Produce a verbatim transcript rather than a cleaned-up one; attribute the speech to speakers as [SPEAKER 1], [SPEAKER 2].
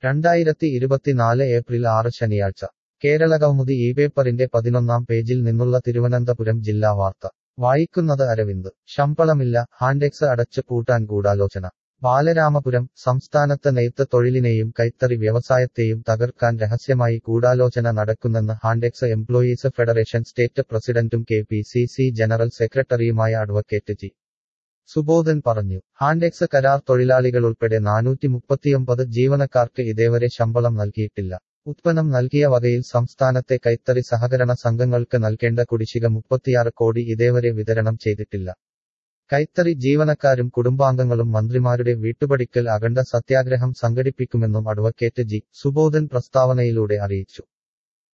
[SPEAKER 1] രണ്ടായിരത്തി ഇരുപത്തിനാല് ഏപ്രിൽ ആറ് ശനിയാഴ്ച കേരളകൗമുദി ഈ പേപ്പറിന്റെ പതിനൊന്നാം പേജിൽ നിന്നുള്ള തിരുവനന്തപുരം ജില്ലാ വാർത്ത വായിക്കുന്നത് അരവിന്ദ്. ശമ്പളമില്ല, ഹാൻഡെക്സ് അടച്ച് പൂട്ടാൻ ഗൂഢാലോചന. ബാലരാമപുരം. സംസ്ഥാനത്ത് നെയ്ത്ത് തൊഴിലിനെയും കൈത്തറി വ്യവസായത്തെയും തകർക്കാൻ രഹസ്യമായി ഗൂഢാലോചന നടക്കുന്നെന്ന് ഹാൻഡെക്സ് എംപ്ലോയീസ് ഫെഡറേഷൻ സ്റ്റേറ്റ് പ്രസിഡന്റും K P C C general സെക്രട്ടറിയുമായ അഡ്വക്കേറ്റ് ജി സുബോധൻ പറഞ്ഞു. ഹാൻഡെക്സ് കരാർ തൊഴിലാളികളുൾപ്പെടെ നാനൂറ്റി മുപ്പത്തിയൊമ്പത് ജീവനക്കാർക്ക് ഇതേവരെ ശമ്പളം നൽകിയിട്ടില്ല. ഉത്പന്നം നൽകിയ വകയിൽ സംസ്ഥാനത്തെ കൈത്തറി സഹകരണ സംഘങ്ങൾക്ക് നൽകേണ്ട കുടിശ്ശിക മുപ്പത്തിയാറ് കോടി ഇതേവരെ വിതരണം ചെയ്തിട്ടില്ല. കൈത്തറി ജീവനക്കാരും കുടുംബാംഗങ്ങളും മന്ത്രിമാരുടെ വീട്ടുപടിക്കൽ അഖണ്ഡ സത്യാഗ്രഹം സംഘടിപ്പിക്കുമെന്നും അഡ്വക്കേറ്റ് ജി സുബോധൻ പ്രസ്താവനയിലൂടെ അറിയിച്ചു.